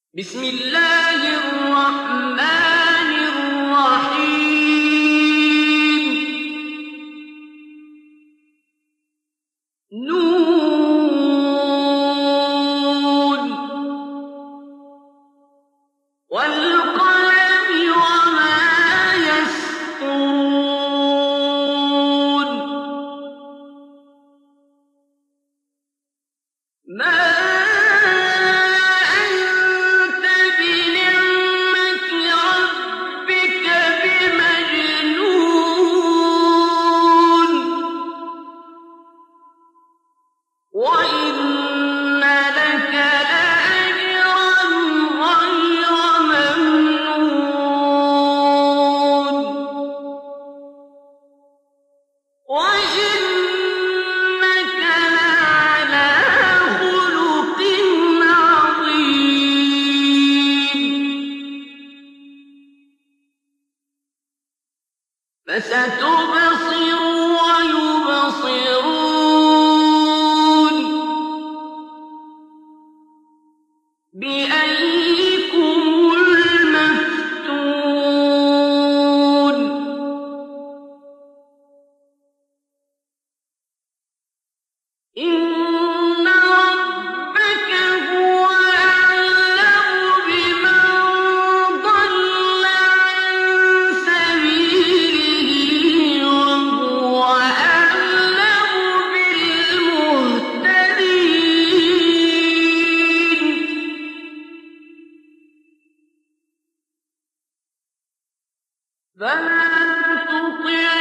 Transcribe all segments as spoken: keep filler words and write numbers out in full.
بسم الله الرحمن الرحيم. نون والقلم وما يسطرون. ما وَإِنَّ لَكَ لَأَجْرًا غَيْرَ مَمْنُونٍ وَإِنَّكَ لَعَلَىٰ خُلُقٍ عَظِيمٍ. فَسَتُبْصِرُ وَيُبْصِرُونَ. بِأَييِّكُمُ الْمَفْتُونُ. إِنَّ رَبَّكَ هُوَ أَعْلَمُ بِمَن ضَلَّ عَن سَبِيلِهِ وَهُوَ أَعْلَمُ بِالْمُهْتَدِينَ. فَلَا تُطِعِ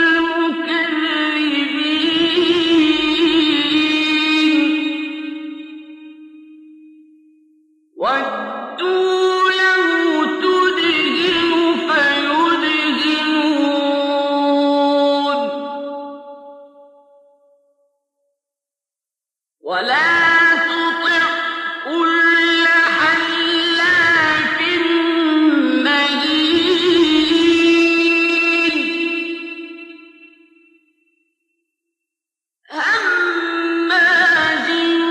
الْمُكَذِّبِينَ. وَدُّوا لَوْ تُدْهِنُ فَيُدْهِنُونَ. وَلَا تُطِعْ كُلَّ حَلَّافٍ مَّهِينٍ. هَمَّازٍ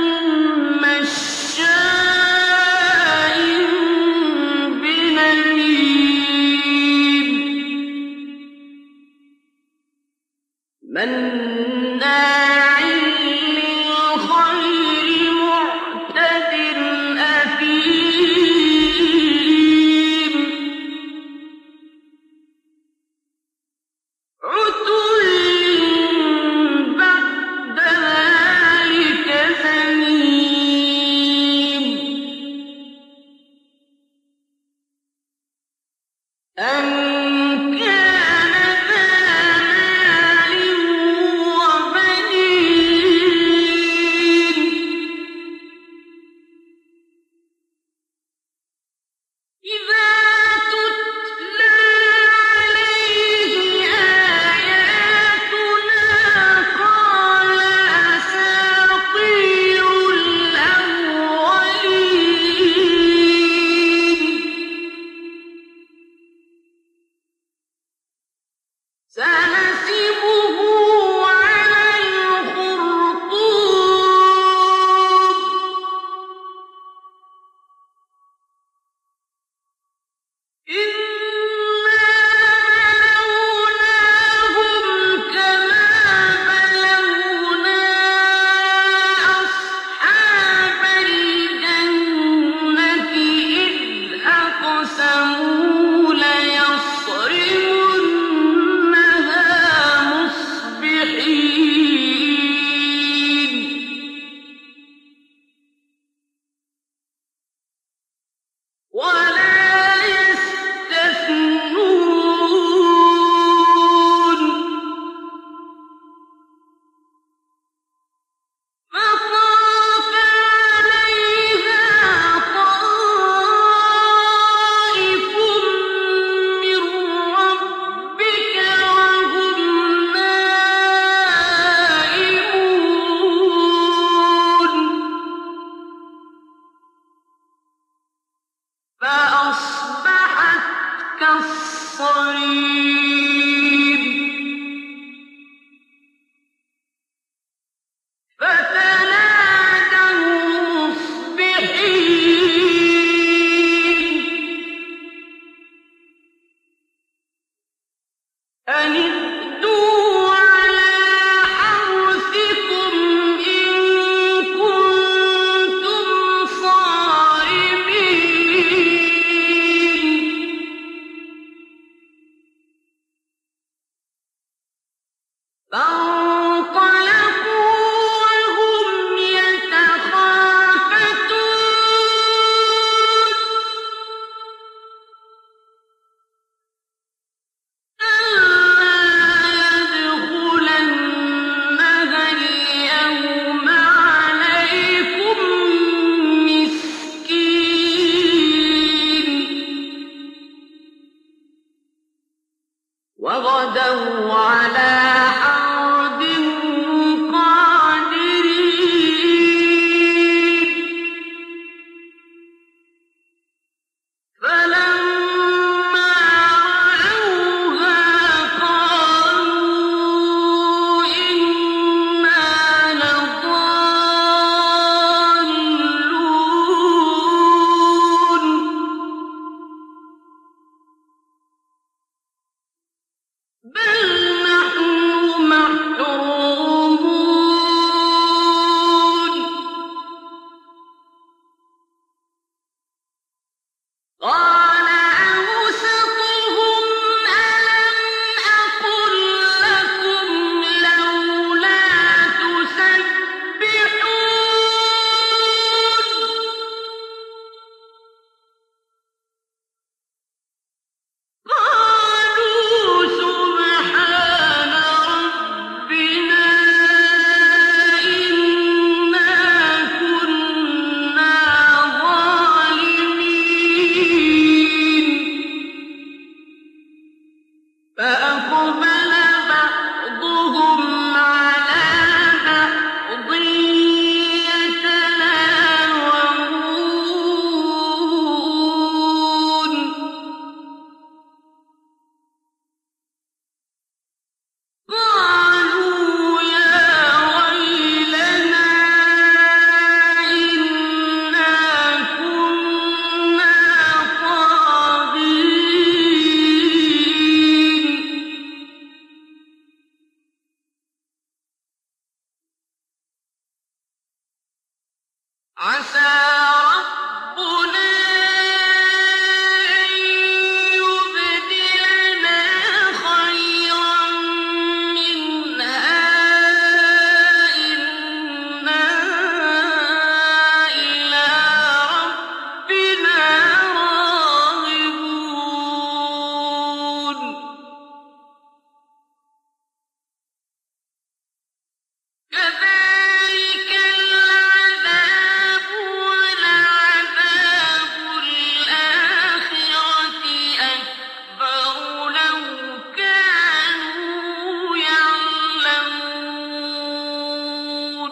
مَّشَّاءٍ بِنَمِيمٍ. مَّنَّاعٍ لِّلْخَيْرِ مُعْتَدٍ أَثِيمٍ. عُتُلٍّ بَعْدَ ذَٰلِكَ زَنِيمٍ. أَن كَانَ ذَا مَالٍ وَبَنِينَ. إِذَا تُتْلَىٰ عَلَيْهِ آيَاتُنَا قَالَ أَسَاطِيرُ الْأَوَّلِينَ. سَنَسِمُهُ عَلَى الْخُرْطُومِ. إِنَّا بَلَوْنَاهُمْ كَمَا بَلَوْنَا أَصْحَابَ الْجَنَّةِ إِذْ أَقْسَمُوا لَيَصْرِمُنَّهَا مُصْبِحِينَ. وَلَا يَسْتَثْنُونَ. فَطَافَ عَلَيْهَا طَائِفٌ مِّن رَّبِّكَ وَهُمْ نَائِمُونَ. فَأَصْبَحَتْ كَالصَّرِيمِ. فتنادوا مصبحين. أَوْ عَلَىٰ حَرْدٍ قَادِرِينَ فَلَمَّا رَأَوْهَا قَالُوا إِنَّا لَضَالُّونَ بَلْ نَحْنُ مَحْرُومُونَ قَالَ أَوْسَطُهُمْ أَلَمْ أَقُل لَّكُمْ لَوْلَا تُسَبِّحُونَ قَالُوا سُبْحَانَ رَبِّنَا إِنَّا كُنَّا ظَالِمِينَ فَأَقْبَلَ بَعْضُهُمْ عَلَىٰ بَعْضٍ يَتَلَاوَمُونَ قَالُوا يَا وَيْلَنَا إِنَّا كُنَّا طَاغِينَ عَسَىٰ رَبُّنَا أَن يُبْدِلَنَا خَيْرًا مِّنْهَا إِنَّا إِلَىٰ رَبِّنَا راغِبُونَ كَذَٰلِكَ الْعَذَابُ وَلَعَذَابُ الْآخِرَةِ أَكْبَرُ لَوْ كَانُوا يَعْلَمُونَ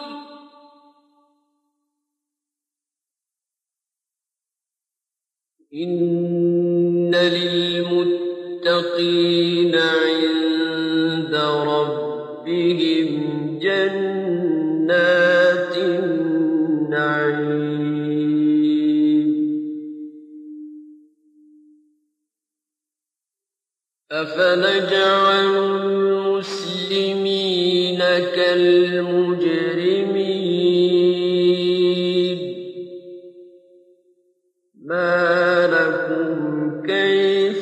إِنَّ لِلْمُتَّقِينَ عِندَ رَبِّهِمْ جَنَّاتِ النَّعِيمِ أَفَنَجْعَلُ الْمُسْلِمِينَ كَالْمُجْرِمِينَ مَا لَكُمْ كَيْفَ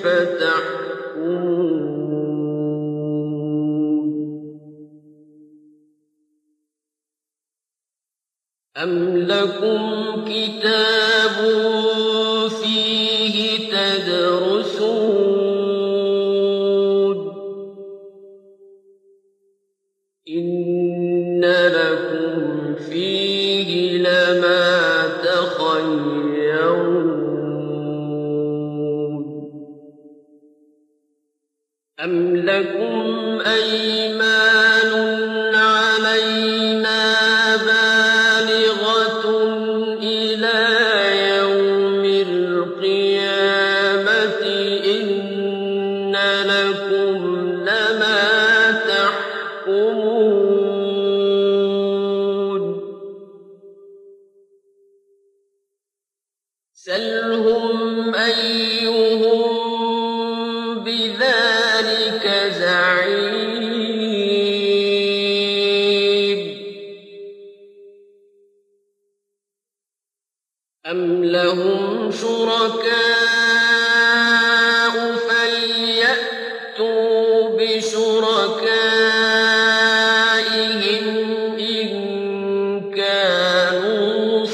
تَحْكُمُونَ أَمْ لَكُمْ كِتَابٌ فِيهِ تَدْرُسُونَ إِنَّ لَكُمْ فِيهِ لَمَا تَخَيَّرُونَ أَمْ لَكُمْ أَيْمَانٌ عَلَيْنَا بَالِغَةٌ إِلَىٰ يَوْمِ الْقِيَامَةِ إِنَّ لَكُمْ لَمَا تَحْكُمُونَ سَلْهُمْ أَيُّهُم بِذَٰلِكَ زَعِيمٌ أَمْ لَهُمْ شُرَكَاءُ فَلْيَأْتُوا بِشُرَكَائِهِمْ إِن كَانُوا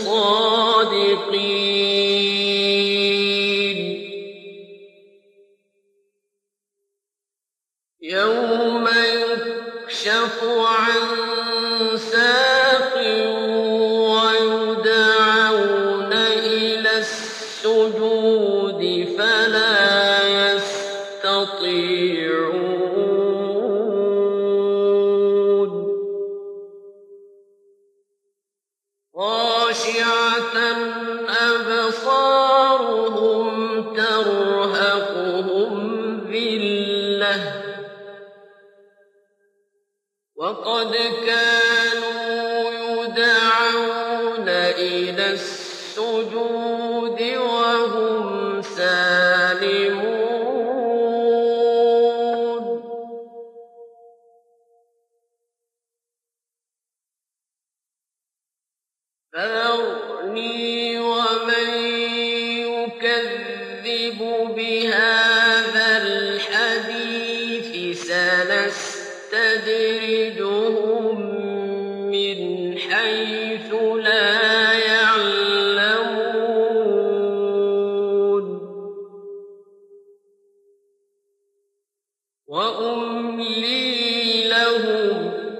صَادِقِينَ يَوْمَ يُكْشَفُ عَن سَاقٍ وَيُدْعَوْنَ إِلَى السُّجُودِ فَلَا يَسْتَطِيعُونَ وقد كانوا يدعون إلى السجود وهم سالمون فذرني ومن يكذب بهذا الحديث سنستدرجهم من حيث لا يعلمون وأملي لهم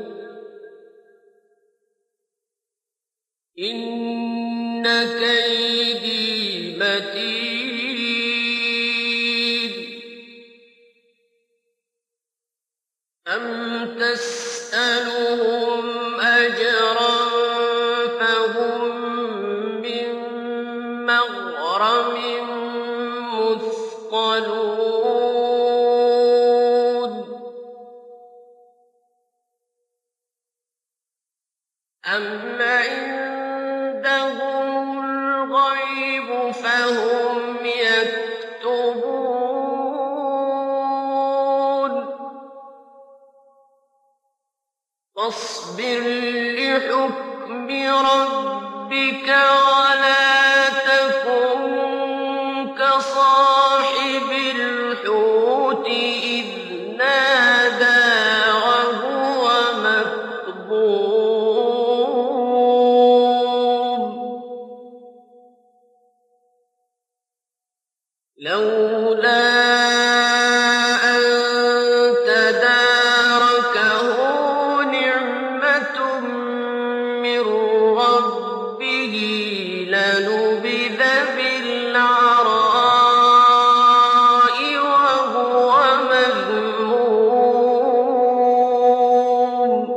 إن كيدي متين أم تسألهم أجرا فهم من مغرم مثقلون أم عندهم الغيب فهم يكتبون فاصبر لحكم ربك ولا تكن كصاحب الحوت إذ نادى وهو مكظوم لولا أن تداركه نعمة من ربه لنبذ بالعراء وهو مذموم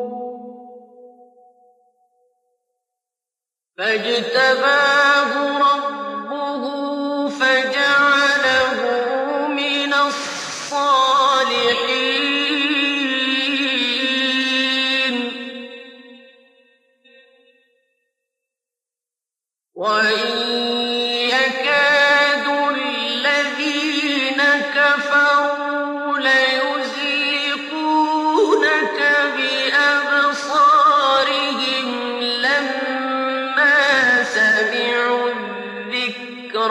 فاجتباه ربه فجعله من الصالحين وإن يكاد الذين كفروا ليزلقونك بأبصارهم لما سمعوا الذكر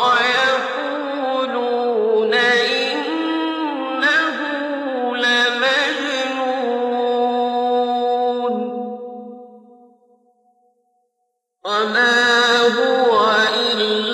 ويقولون إنه لمجنون وما هو إلا